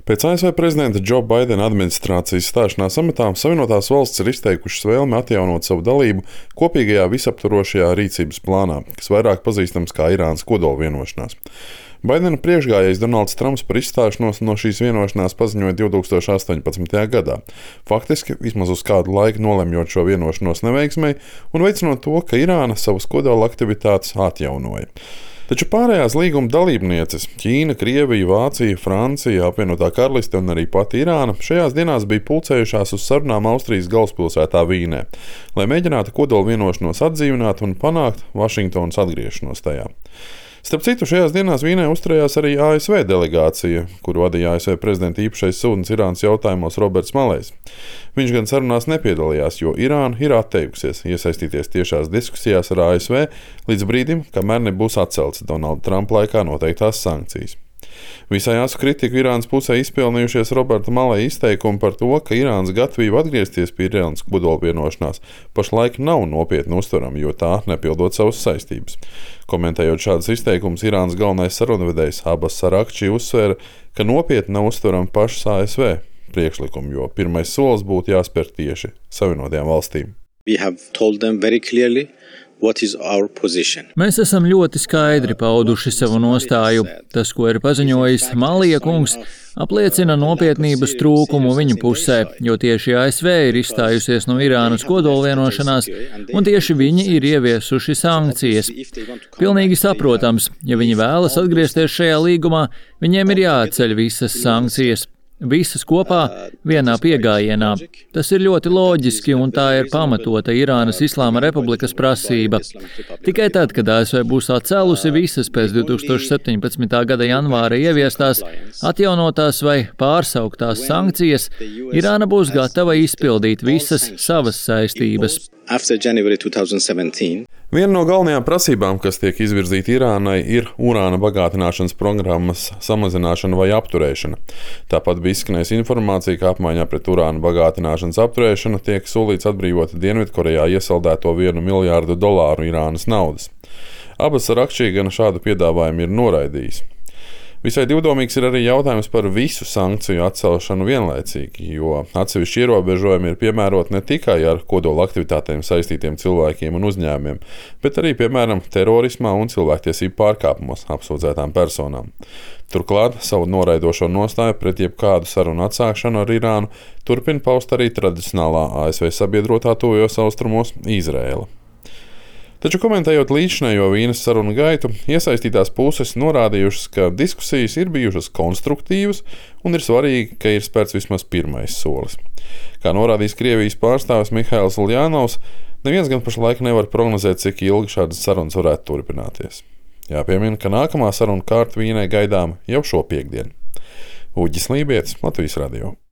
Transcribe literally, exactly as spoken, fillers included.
Pēc A S V prezidenta Džo Baidena administrācijas stāšanās amatā Savienotās valstis ir izteikušas vēlmi atjaunot savu dalību kopīgajā visaptvarošajā rīcības plānā, kas vairāk pazīstams kā Irānas kodolvienošanās. Baidena priekšgājējs Donalds Trumps par izstāšanos no šīs vienošanās paziņoja divi tūkstoši astoņpadsmitajā gadā, faktiski vismaz uz kādu laiku nolemjot šo vienošanos neveiksmei un veicinot to, ka Irāna savas kodola aktivitātes atjaunoja. Taču pārējās līguma dalībnieces – Ķīna, Krievija, Vācija, Francija, apvienotā karaliste un arī pati Irāna – šajās dienās bija pulcējušās uz sarunām Austrijas galvaspilsētā Vīnē, lai mēģinātu kodola vienošanos atdzīvināt un panākt Vašingtonas atgriešanos tajā. Starp citu, šajās dienās Vīnē uzturējās arī A S V delegācija, kuru vadīja A S V prezidenta īpašais sūtnis Irānas jautājumos Roberts Malejs. Viņš gan sarunās nepiedalījās, jo Irāna ir atteikusies iesaistīties tiešās diskusijās ar A S V līdz brīdim, kamēr nebūs atceltas Donalda Trumpa laikā noteiktās sankcijas. Visai asu kritiku Irānas pusē izpelnījušies Roberta Maleja izteikumi par to, ka Irānas gatavība atgriezties pie Irānas kodolvienošanās pašlaik nav nopietni uztverama, jo tā nepildot savas saistības. Komentējot šādas izteikumus, Irānas galvenais sarunvedējs Abbas Arakči uzsvēra, ka nopietni nav uztverama pašas A S V priekšlikumi, jo pirmais solis būtu jāspēr tieši Savienotajām valstīm. We have told them very clearly what is our position. Mēs esam ļoti skaidri pauduši savu nostāju. Tas, ko ir paziņojis Maleja kungs, apliecina nopietnības trūkumu viņu pusē, jo tieši A S V ir izstājusies no Irānas kodolvienošanās, un tieši viņi ir ieviesuši sankcijas. Pilnīgi saprotams, ja viņi vēlas atgriezties šajā līgumā, viņiem ir jāatceļ visas sankcijas. Visas kopā vienā piegājienā. Tas ir ļoti loģiski un tā ir pamatota Irānas Islāma Republikas prasība. Tikai tad, kad A S V būs atcēlusi visas pēc divi tūkstoši septiņpadsmitā gada janvāra ieviestās, atjaunotās vai pārsauktās sankcijas, Irāna būs gatava izpildīt visas savas saistības. Viena no galvenajām prasībām, kas tiek izvirzīta Irānai, ir urāna bagātināšanas programmas samazināšana vai apturēšana. Tāpat bija izskanējusi informācija, ka apmaiņā pret urāna bagātināšanas apturēšanu tiek solīts atbrīvot Dienvidkorejā iesaldēto vienu miljārdu dolāru Irānas naudas. Abbas Arakči gan šādu piedāvājumu ir noraidījis. Visai divdomīgs ir arī jautājums par visu sankciju atcelšanu vienlaicīgi, jo atsevišķi ierobežojumi ir piemēroti ne tikai ar kodola aktivitātēm saistītiem cilvēkiem un uzņēmumiem, bet arī, piemēram, terorismā un cilvēktiesību pārkāpumos apsūdzētām personām. Turklāt savu noraidošo nostāju pret jebkādu sarunu atsākšanu ar Irānu turpina paust arī tradicionālā A S V sabiedrotā tuvajos austrumos Izraēla. Taču komentējot līdzinējo Vīnes sarunu gaitu, iesaistītās puses norādījušas, ka diskusijas ir bijušas konstruktīvas un ir svarīgi, ka ir spērts vismaz pirmais solis. Kā norādījis Krievijas pārstāvis Mihails Uljānovs, neviens gan pašlaik nevar prognozēt, cik ilgi šādas sarunas varētu turpināties. Jāpiemina, ka nākamā saruna kārta Vīnē gaidām jau šo piektdienu. Uģis Lībietis, Latvijas radio.